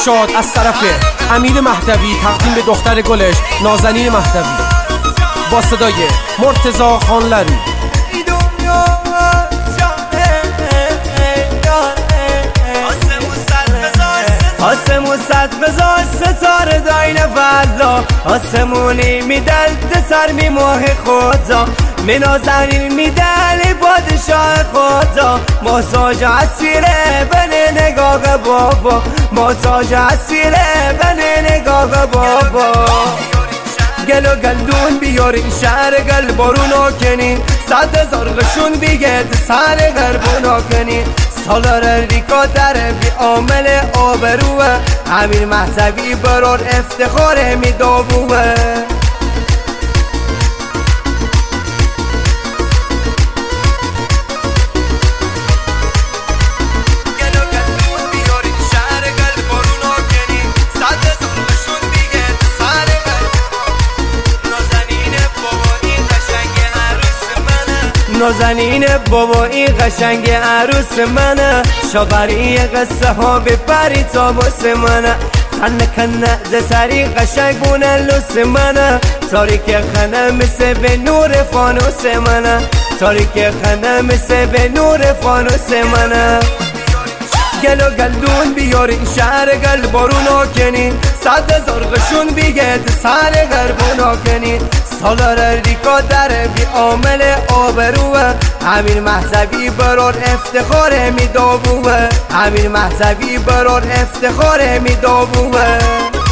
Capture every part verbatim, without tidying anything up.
شاد از طرف امیر مهدوی تقدیم به دختر گلش نازنین مهدوی با صدای مرتضی خانلری. آسمون صد بزار ستاره داین والا، آسمونی میدل سر می ماه خدا، می نازنین میدل پادشاه خدا، محتاج اسیره بن نگاه بابا، محتاج اسیره بن نگاه بابا. گل و گلدون بیارین شهر گل بارونو کنین، صد هزار قشون بیگه سر غربونو کنین، سالار ریکا در بی عامل آبروه، امیر مهدوی برار افتخار می دابوه. نازنین بابا این قشنگ عروس منه، شاغری قصه ها بپری تا بس منه، خنه کنه ز سری قشنگ بونه لوس منه، تاریک خنه مثل به نور فانوس منه، تاریک خنه مثل به نور فانوس منه. گل و گلدون بیارین شهر گل بارونو کنین، صد هزار قشون بیگه سر غربونو کنین، سالار ریکا در بی عامل آبروه، امیر مهدوی برار افتخار می دابوه، امیر مهدوی برار افتخار می دابوه.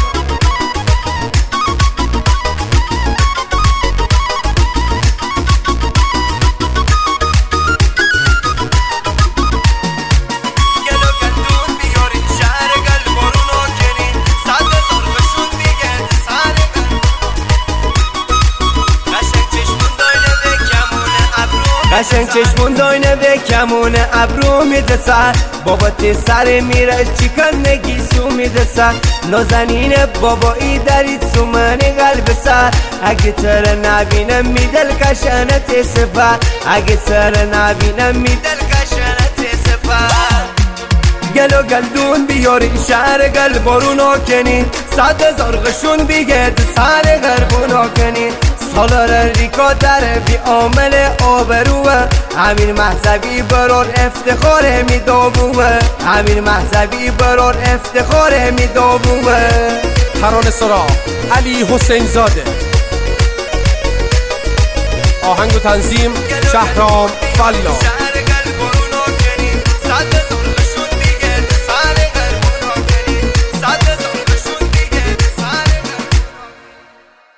قشنگ چشمون داینه به کمون ابرو میده سر، بابا تی سر میره چیکن نگیسو میده سر، نازنین بابایی دارید سومن قلب سر، اگه تر نبینم میدل کشنه تی سفر، اگه تر نبینم میدل کشنه تی سفر. گل و گلدون بیارین شهر گل بارونو کنین، صد هزار قشون بیگه سر غربونو کنین، سالار ریکا در بی عامل آبروه، امیر مهدوی برار افتخار می دابوه، امیر مهدوی برار افتخار می دابوه. ترانه سرا علی حسین زاده، آهنگ و تنظیم شهرام فلا.